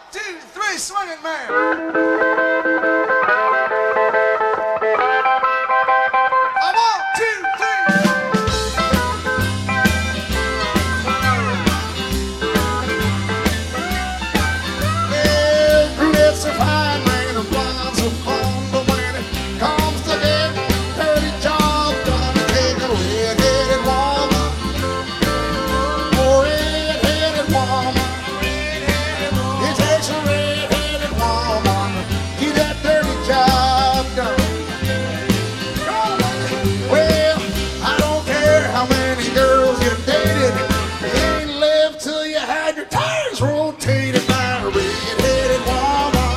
2, 3, swing it, man. A 1, 2, 3. Well, brunettes are fine, man, and blondes are fun, but when it comes to getting a dirty job done, take a red-headed woman, a red-headed woman. It takes a red-headed woman to get that dirty job done. Well, I don't care how many girls you dated, you ain't lived till you had your tires rotated by a red-headed woman.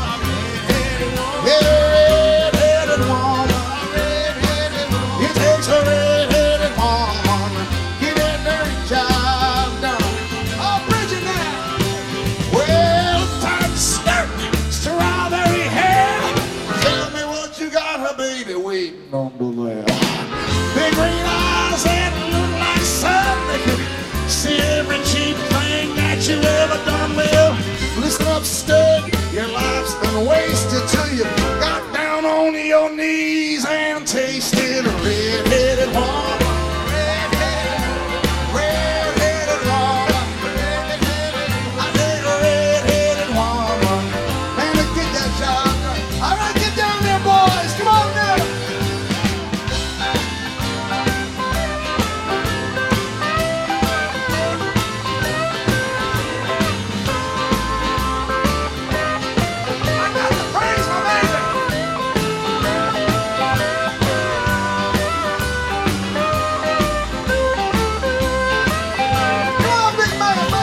Red-headed woman. It takes a red-headed woman to get that dirty job done. Oh, Bridget now. Well, tight skirt, strawberry hair. Tell me what you got, her baby, waiting under there. Big green eyes that look like sun. They could see every cheap thing that you ever done. Well, listen up, stud, your life's been wasted till you got down on your knees and tasted a red-headed woman. Red-headed woman. I take a red-headed woman and to get that job done. All right, get down there, boys. Come on now. I got to praise my baby. Come on, big man,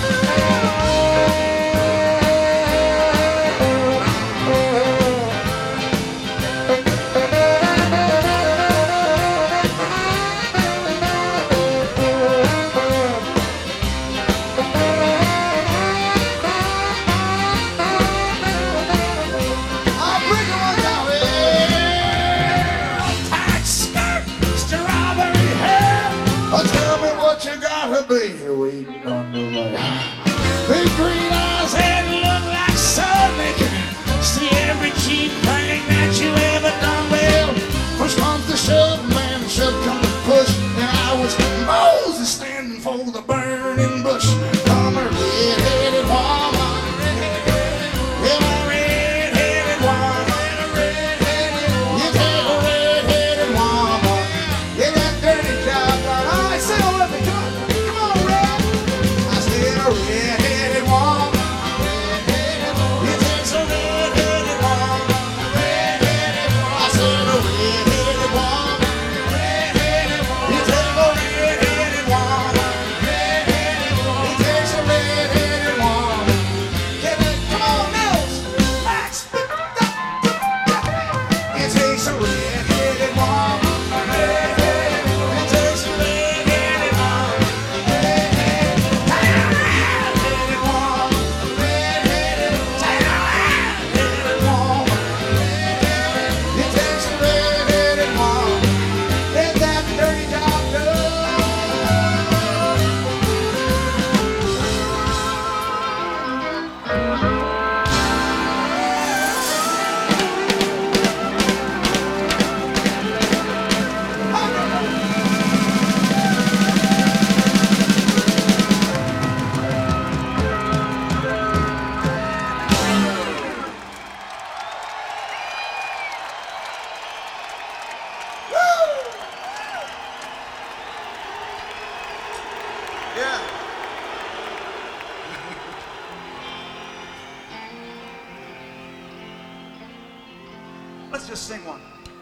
I'll bring her on down. Tight skirt, strawberry hair. Oh, tell me what you got, her baby, waiting under there. Big green eyes that look like sun. They can see every cheap thing that you ever done. Well, push comes to shove, man, shove come to push. And I was Moses standing for the burning bush. I'm a red-headed woman. Yeah, a red-headed woman. You take a red-headed woman, get that dirty job done. All right, sing it with me. Come on. Come on, Red. I said a red-headed woman. It takes a red-headed woman. I said a red-headed woman. It takes a red-headed woman. It takes a red-headed woman. Get it. Come on, Nels. Max. It takes a red-headed woman. It takes a red-headed woman. Red-headed woman. Red-headed woman. It takes a red-headed woman. Get that dirty job done. Yeah. Let's just sing one.